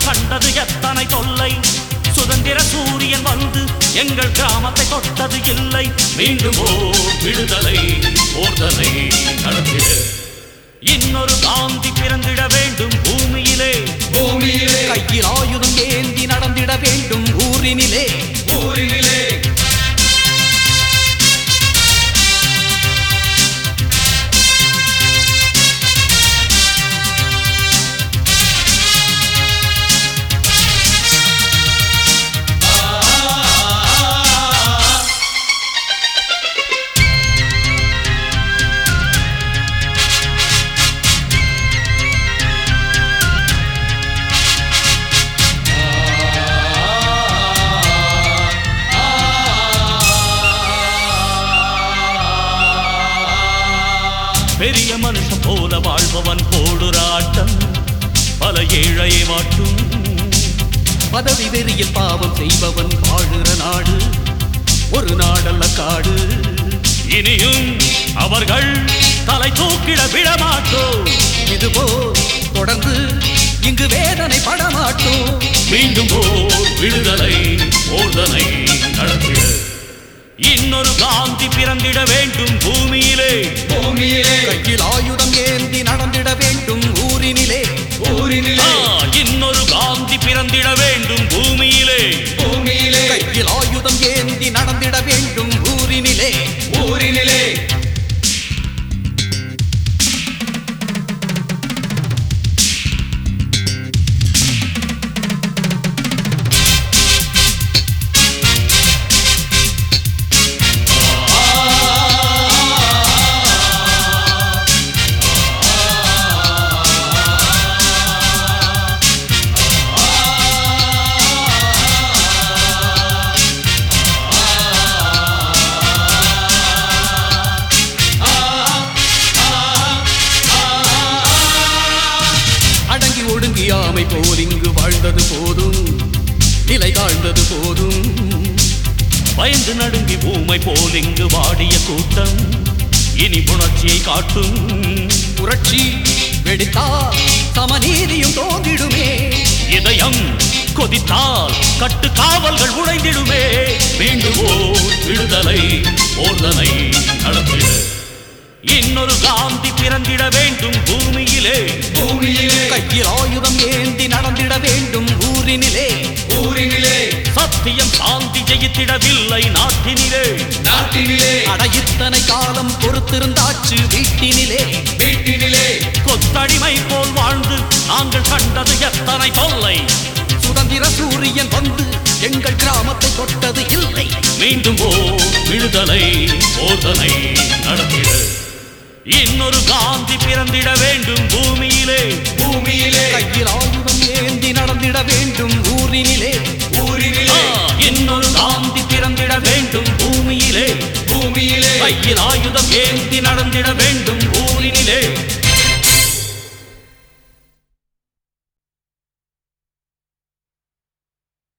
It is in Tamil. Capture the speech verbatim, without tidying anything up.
நாங்கள் கண்டது எத்தனை தொல்லை. சுதந்திர சூரியன் வந்து எங்கள் கிராமத்தை தொட்டது இல்லை. மீண்டும் ஓர் விடுதலை போர்தலை நடத்திட இன்னொரு காந்தி பிறந்திட வேண்டும் பூமியிலே. பூமியிலே கையில் ஆயுதம் ஏந்தி நடந்திட வேண்டும் ஊரினிலே. ஊரினிலே பெரிய மனுஷன் போல வாழ்பவன் போடுராட்டம் பல ஏழையை வாட்டும். பதவி வெறியில் பாவம் செய்பவன் வாழுற நாடு ஒரு நாடல்ல காடு. இனியும் அவர்கள் தலை தூக்கிட விடமாட்டோம். இதுபோ தொடர்ந்து இங்கு வேதனை படமாட்டோம். மீண்டும் ஓர் விடுதலை போர்தலை நடத்திட இன்னொரு காந்தி பிறந்திட வேண்டும் பூமியிலே. பூமியிலே கையில் ஆயுதம் ஏந்தி நடந்திட வேண்டும் ஊரினிலே. ஊரினிலே இன்னொரு காந்தி பிறந்திட வேண்டும் பூமியிலே. பூமியிலே கையில் ஆயுதம் ஏந்தி நடந்திட வேண்டும் ஊரினிலே. ஊரினிலே ஒடுங்கியாமை போல் இங்கு வாழ்ந்தது போதும், நிலை தாழ்ந்தது போதும். பயந்து நடுங்கி ஊமை போல் இங்கு வாடிய கூட்டம் இனி புணர்ச்சியை காட்டும். புரட்சி வெடித்தால் சமநீதியும் தோன்றிடுமே. இதயம் கொதித்தால் கட்டு காவல்கள் உடைந்திடுமே. மீண்டும் ஓர் விடுதலை போர்தலை நடத்திட இன்னொரு காந்தி பிறந்திட வேண்டும் பூமியிலே. பூமியிலே கையில் ஆயுதம் ஏந்தி நடந்திட வேண்டும் ஊரினிலே. ஊரினிலே சத்தியம் சாந்தி ஜெயித்திடவில்லை நாட்டினிலே. நாட்டினிலே அட இத்தனை காலம் பொறுத்திருந்தாச்சு வீட்டினிலே. வீட்டினிலே கொத்தடிமை போல் வாழ்ந்து நாங்கள் கண்டது எத்தனை தொல்லை. சுதந்திர சூரியன் வந்து எங்கள் கிராமத்தை தொட்டது இல்லை. மீண்டும் ஓர் விடுதலை போர்தலை நடத்திட இன்னொரு காந்தி பிறந்திட வேண்டும் பூமியிலே. பூமியிலே கையில் ஆயுதம் ஏந்தி நடந்திட வேண்டும் ஊரினிலே. ஊரினிலே இன்னொரு காந்தி பிறந்திட வேண்டும் பூமியிலே. பூமியிலே கையில் ஆயுதம் ஏந்தி நடந்திட வேண்டும்